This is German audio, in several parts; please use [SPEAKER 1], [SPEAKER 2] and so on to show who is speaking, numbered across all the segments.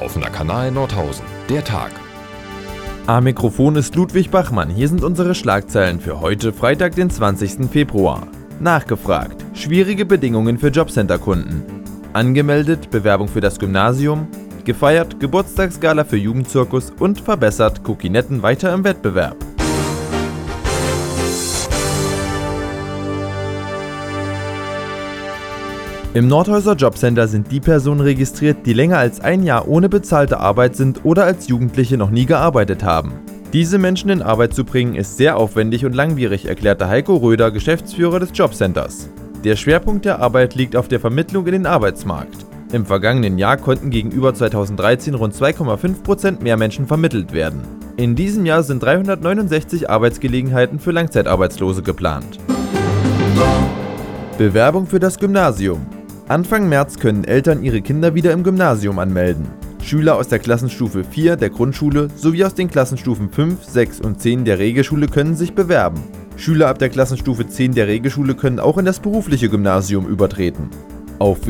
[SPEAKER 1] Offener Kanal Nordhausen, der Tag.
[SPEAKER 2] Am Mikrofon ist Ludwig Bachmann. Hier sind unsere Schlagzeilen für heute, Freitag, den 20. Februar. Nachgefragt. Schwierige Bedingungen für Jobcenter-Kunden. Angemeldet. Bewerbung für das Gymnasium. Gefeiert. Geburtstagsgala für Jugendzirkus und verbessert. Cookinetten weiter im Wettbewerb. Im Nordhäuser Jobcenter sind die Personen registriert, die länger als ein Jahr ohne bezahlte Arbeit sind oder als Jugendliche noch nie gearbeitet haben. Diese Menschen in Arbeit zu bringen, ist sehr aufwendig und langwierig, erklärte Heiko Röder, Geschäftsführer des Jobcenters. Der Schwerpunkt der Arbeit liegt auf der Vermittlung in den Arbeitsmarkt. Im vergangenen Jahr konnten gegenüber 2013 rund 2,5% mehr Menschen vermittelt werden. In diesem Jahr sind 369 Arbeitsgelegenheiten für Langzeitarbeitslose geplant. Bewerbung für das Gymnasium. Anfang März können Eltern ihre Kinder wieder im Gymnasium anmelden. Schüler aus der Klassenstufe 4 der Grundschule sowie aus den Klassenstufen 5, 6 und 10 der Regelschule können sich bewerben. Schüler ab der Klassenstufe 10 der Regelschule können auch in das berufliche Gymnasium übertreten. Auf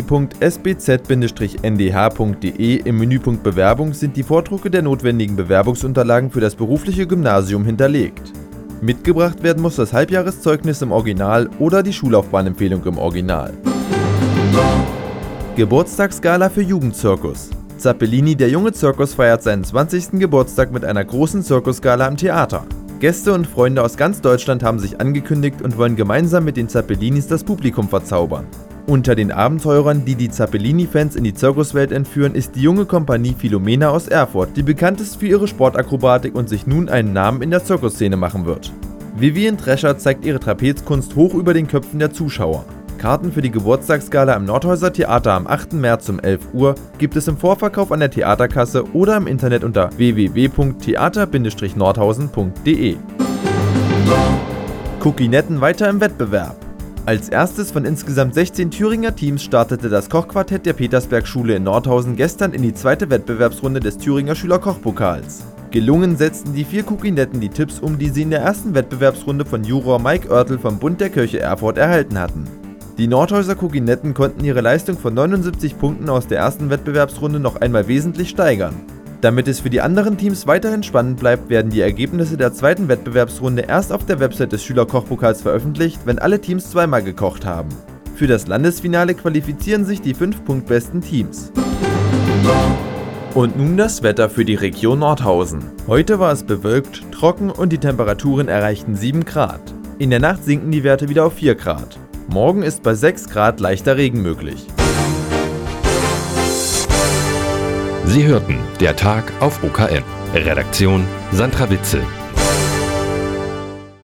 [SPEAKER 2] www.sbz-ndh.de im Menüpunkt Bewerbung sind die Vordrucke der notwendigen Bewerbungsunterlagen für das berufliche Gymnasium hinterlegt. Mitgebracht werden muss das Halbjahreszeugnis im Original oder die Schullaufbahnempfehlung im Original. Geburtstagsgala für Jugendzirkus. Zappellini, der junge Zirkus, feiert seinen 20. Geburtstag mit einer großen Zirkusgala am Theater. Gäste und Freunde aus ganz Deutschland haben sich angekündigt und wollen gemeinsam mit den Zappellinis das Publikum verzaubern. Unter den Abenteurern, die die Zappellini-Fans in die Zirkuswelt entführen, ist die junge Kompanie Philomena aus Erfurt, die bekannt ist für ihre Sportakrobatik und sich nun einen Namen in der Zirkusszene machen wird. Vivian Drescher zeigt ihre Trapezkunst hoch über den Köpfen der Zuschauer. Karten für die Geburtstagsgala im Nordhäuser Theater am 8. März um 11 Uhr gibt es im Vorverkauf an der Theaterkasse oder im Internet unter www.theater-nordhausen.de. Cookinetten weiter im Wettbewerb. Als erstes von insgesamt 16 Thüringer Teams startete das Kochquartett der Petersberg-Schule in Nordhausen gestern in die zweite Wettbewerbsrunde des Thüringer Schülerkochpokals. Gelungen setzten die 4 Cookinetten die Tipps um, die sie in der ersten Wettbewerbsrunde von Juror Mike Oertel vom Bund der Kirche Erfurt erhalten hatten. Die Nordhäuser Cookinetten konnten ihre Leistung von 79 Punkten aus der ersten Wettbewerbsrunde noch einmal wesentlich steigern. Damit es für die anderen Teams weiterhin spannend bleibt, werden die Ergebnisse der zweiten Wettbewerbsrunde erst auf der Website des Schülerkochpokals veröffentlicht, wenn alle Teams zweimal gekocht haben. Für das Landesfinale qualifizieren sich die 5 punktbesten Teams. Und nun das Wetter für die Region Nordhausen. Heute war es bewölkt, trocken und die Temperaturen erreichten 7 Grad. In der Nacht sinken die Werte wieder auf 4 Grad. Morgen ist bei 6 Grad leichter Regen möglich.
[SPEAKER 1] Sie hörten der Tag auf OKN. Redaktion Sandra Witzel.